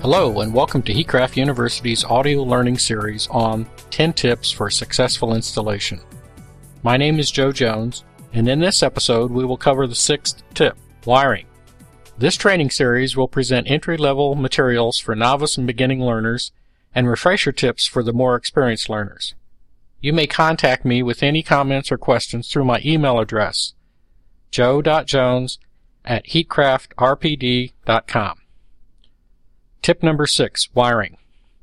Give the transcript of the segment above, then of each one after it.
Hello and welcome to Heatcraft University's audio learning series on 10 tips for successful installation. My name is Joe Jones, and in this episode we will cover the 6th tip, wiring. This training series will present entry-level materials for novice and beginning learners and refresher tips for the more experienced learners. You may contact me with any comments or questions through my email address, joe.jones@heatcraftrpd.com. Tip number 6, wiring.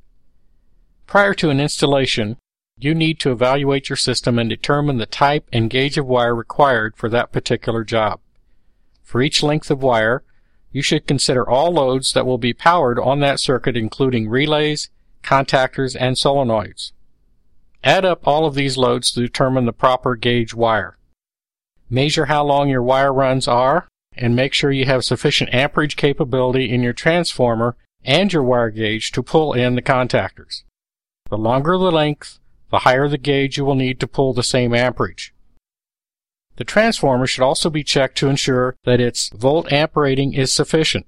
Prior to an installation, you need to evaluate your system and determine the type and gauge of wire required for that particular job. For each length of wire, you should consider all loads that will be powered on that circuit, including relays, contactors, and solenoids. Add up all of these loads to determine the proper gauge wire. Measure how long your wire runs are, and make sure you have sufficient amperage capability in your transformer and your wire gauge to pull in the contactors. The longer the length, the higher the gauge you will need to pull the same amperage. The transformer should also be checked to ensure that its volt-amp rating is sufficient.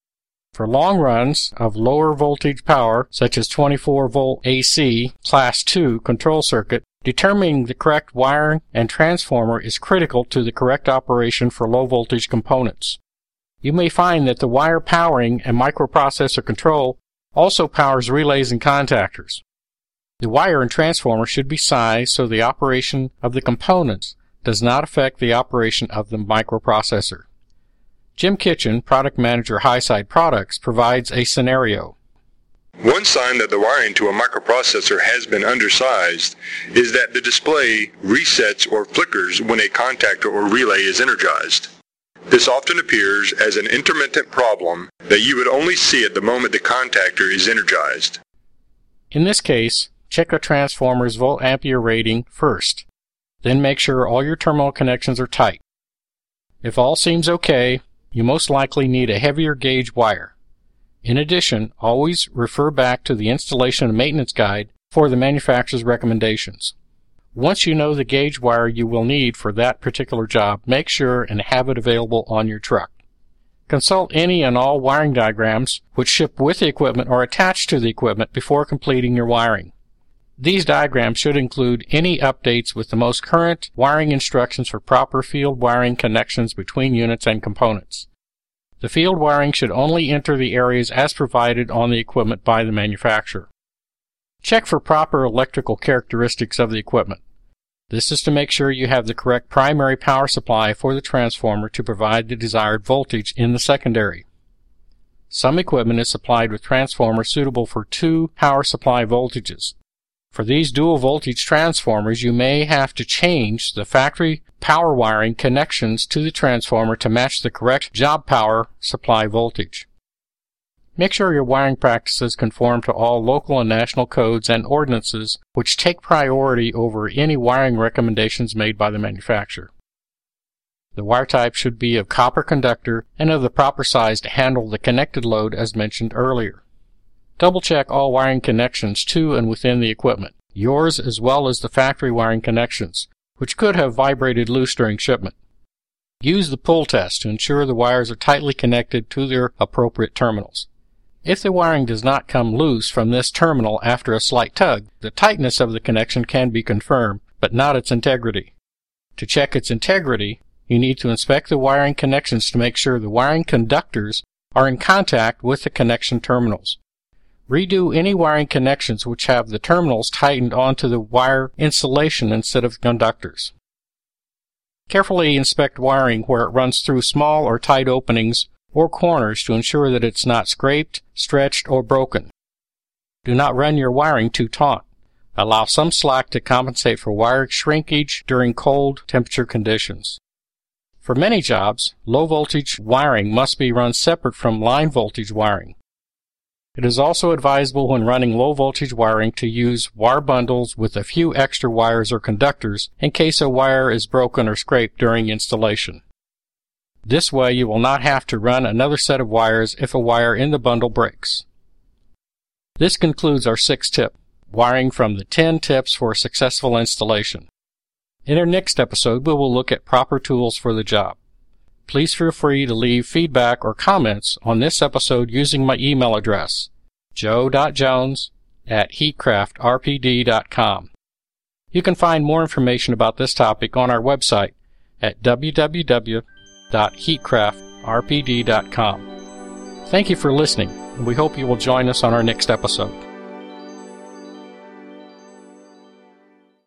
For long runs of lower voltage power, such as 24-volt AC Class 2 control circuit, determining the correct wiring and transformer is critical to the correct operation for low-voltage components. You may find that the wire powering a microprocessor control also powers relays and contactors. The wire and transformer should be sized so the operation of the components does not affect the operation of the microprocessor. Jim Kitchen, Product Manager Highside Products, provides a scenario. One sign that the wiring to a microprocessor has been undersized is that the display resets or flickers when a contactor or relay is energized. This often appears as an intermittent problem that you would only see at the moment the contactor is energized. In this case, check a transformer's volt-ampere rating first. Then make sure all your terminal connections are tight. If all seems okay, you most likely need a heavier gauge wire. In addition, always refer back to the installation and maintenance guide for the manufacturer's recommendations. Once you know the gauge wire you will need for that particular job, make sure and have it available on your truck. Consult any and all wiring diagrams which ship with the equipment or attached to the equipment before completing your wiring. These diagrams should include any updates with the most current wiring instructions for proper field wiring connections between units and components. The field wiring should only enter the areas as provided on the equipment by the manufacturer. Check for proper electrical characteristics of the equipment. This is to make sure you have the correct primary power supply for the transformer to provide the desired voltage in the secondary. Some equipment is supplied with transformers suitable for 2 power supply voltages. For these dual voltage transformers, you may have to change the factory power wiring connections to the transformer to match the correct job power supply voltage. Make sure your wiring practices conform to all local and national codes and ordinances which take priority over any wiring recommendations made by the manufacturer. The wire type should be of copper conductor and of the proper size to handle the connected load as mentioned earlier. Double-check all wiring connections to and within the equipment, yours as well as the factory wiring connections, which could have vibrated loose during shipment. Use the pull test to ensure the wires are tightly connected to their appropriate terminals. If the wiring does not come loose from this terminal after a slight tug, the tightness of the connection can be confirmed, but not its integrity. To check its integrity, you need to inspect the wiring connections to make sure the wiring conductors are in contact with the connection terminals. Redo any wiring connections which have the terminals tightened onto the wire insulation instead of conductors. Carefully inspect wiring where it runs through small or tight openings or corners to ensure that it's not scraped, stretched, or broken. Do not run your wiring too taut. Allow some slack to compensate for wire shrinkage during cold temperature conditions. For many jobs, low voltage wiring must be run separate from line voltage wiring. It is also advisable when running low voltage wiring to use wire bundles with a few extra wires or conductors in case a wire is broken or scraped during installation. This way you will not have to run another set of wires if a wire in the bundle breaks. This concludes our 6th tip, wiring from the 10 tips for successful installation. In our next episode, we will look at proper tools for the job. Please feel free to leave feedback or comments on this episode using my email address, joe.jones@heatcraftrpd.com. You can find more information about this topic on our website at www.heatcraftrpd.com. Thank you for listening, and we hope you will join us on our next episode.